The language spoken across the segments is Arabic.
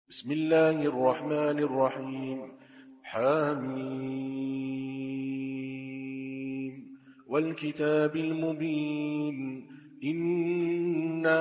بسم الله الرحمن الرحيم. حميم والكتاب المبين. إنا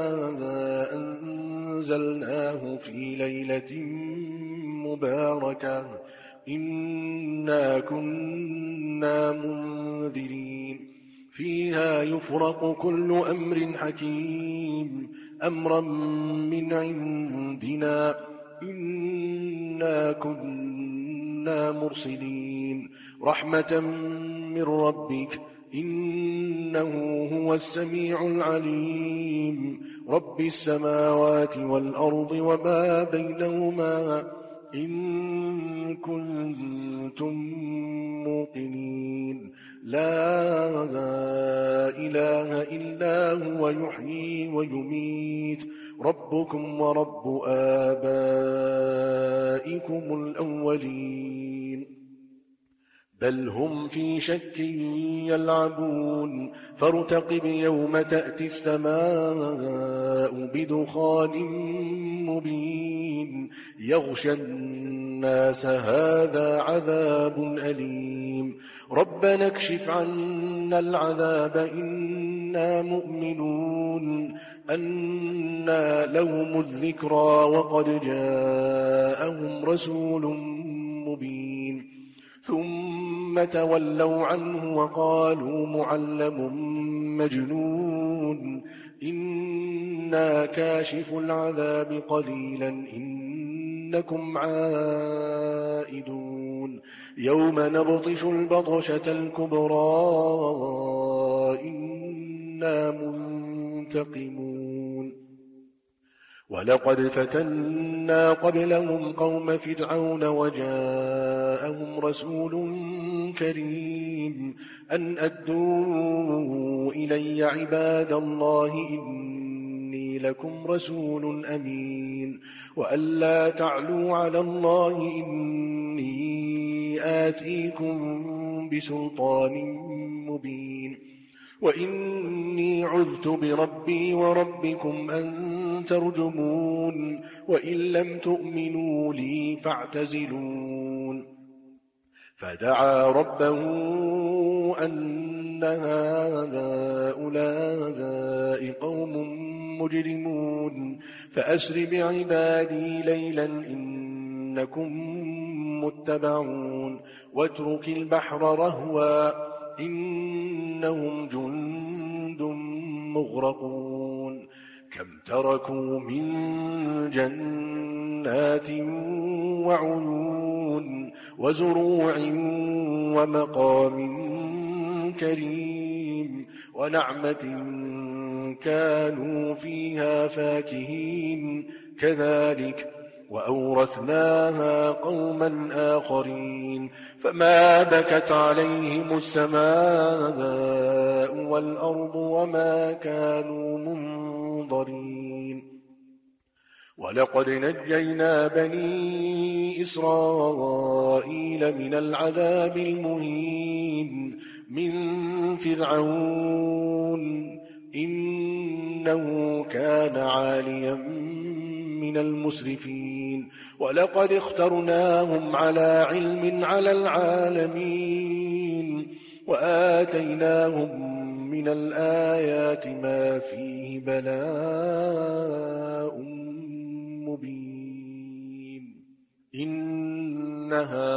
أنزلناه في ليلة مباركة إنا كنا منذرين فيها يفرق كل أمر حكيم أمرا من عندنا إنا كنا مرسلين رحمة من ربك إنه هو السميع العليم رب السماوات والأرض وما بينهما إن كنتم موقنين لا إله إلا هو يحيي ويميت ربكم ورب آبائكم الأولين بل هم في شك يلعبون فارتقب يوم تأتي السماء بدخان مبين يغشى الناس هذا عذاب أليم ربنا اكشف عنا العذاب إنا مؤمنون أنى لهم الذكرى وقد جاءهم رسول مبين ثم تولوا عنه وقالوا معلم مجنون إنا كاشف العذاب قليلا إنكم عائدون يوم نبطش البطشة الكبرى إنا منتقمون ولقد فتنا قبلهم قوم فرعون وجاءهم رسول كريم أن أدوا إلي عباد الله إني لكم رسول أمين وأن لا تعلوا على الله إني آتيكم بسلطان مبين وإني عذت بربي وربكم أن ترجمون وإن لم تؤمنوا لي فاعتزلون فدعا ربه أن هؤلاء قوم مجرمون فأسر بعبادي ليلا إنكم متبعون واترك البحر رهوا إنهم جند مغرقون كم تركوا من جنات وعيون وزروع ومقام كريم ونعمة كانوا فيها فاكهين كذلك وأورثناها قوما آخرين فما بكت عليهم السماء والأرض وما كانوا منظرين ولقد نجينا بني إسرائيل من العذاب المهين من فرعون إنه كان عاليا من المسرفين ولقد اخترناهم على علم على العالمين وآتيناهم من الآيات ما فيه بلاء مبين إن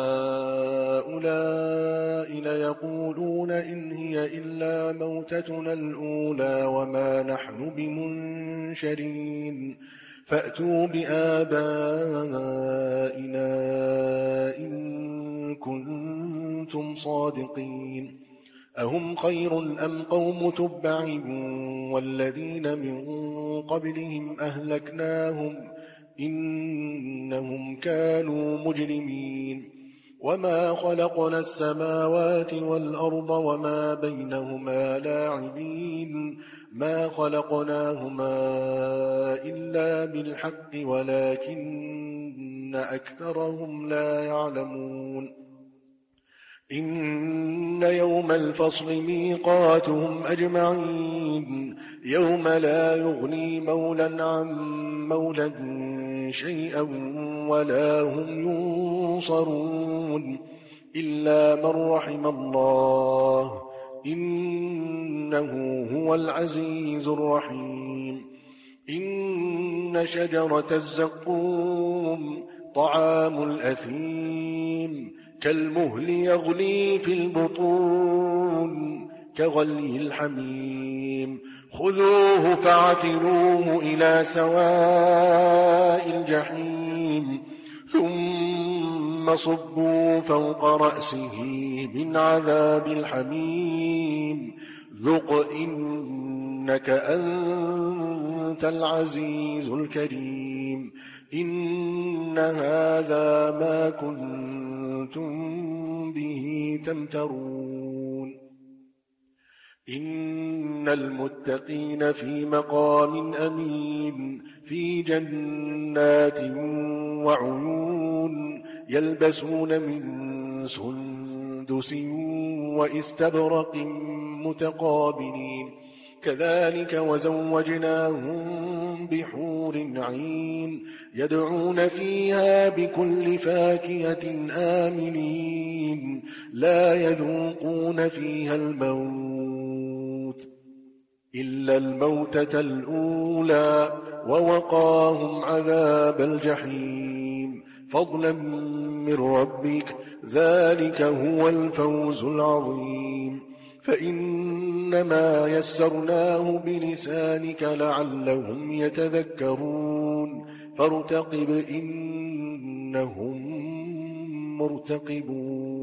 هؤلاء ليقولون إن هي إلا موتتنا الأولى وما نحن بمنشرين فأتوا بآبائنا إن كنتم صادقين أهم خير أم قوم تبع والذين من قبلهم أهلكناهم إنهم كانوا مجرمين وما خلقنا السماوات والأرض وما بينهما لاعبين ما خلقناهما إلا بالحق ولكن أكثرهم لا يعلمون إن يوم الفصل ميقاتهم أجمعين يوم لا يغني مولا عن مولا شيئا ولا هم ينصرون إلا من رحم الله إنه هو العزيز الرحيم إن شجرة الزقوم طعام الأثيم كالمهل يغلي في البطون كغلي الحميم خذوه فاعتلوه إلى سواء الجحيم ثم صبوا فوق رأسه من عذاب الحميم ذق إنك أنت العزيز الكريم إن هذا ما كنتم به تمترون إن المتقين في مقام أمين في جنات وعيون يلبسون من سندس وإستبرق متقابلين كذلك وزوجناهم بحور عين يدعون فيها بكل فاكهة آمنين لا يذوقون فيها الموت إلا الموتة الأولى ووقاهم عذاب الجحيم فضلا من ربك ذلك هو الفوز العظيم فإنما يسرناه بلسانك لعلهم يتذكرون فارتقب إنهم مرتقبون